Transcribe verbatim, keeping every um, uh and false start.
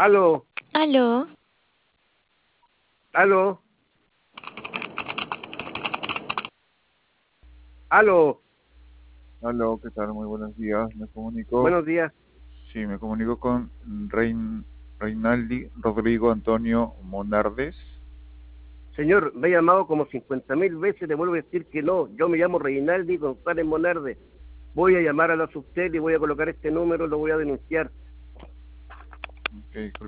Aló, Aló, aló, aló. Aló, ¿qué tal? Muy buenos días. Me comunico, Buenos días. sí, me comunico con Rein, Reinaldi Rodrigo Antonio Monardes. Señor, me he llamado como cincuenta mil veces, le vuelvo a decir que no. Yo me llamo Reinaldi González Monarde. Voy a llamar a la subtel y voy a colocar este número, lo voy a denunciar. Okay,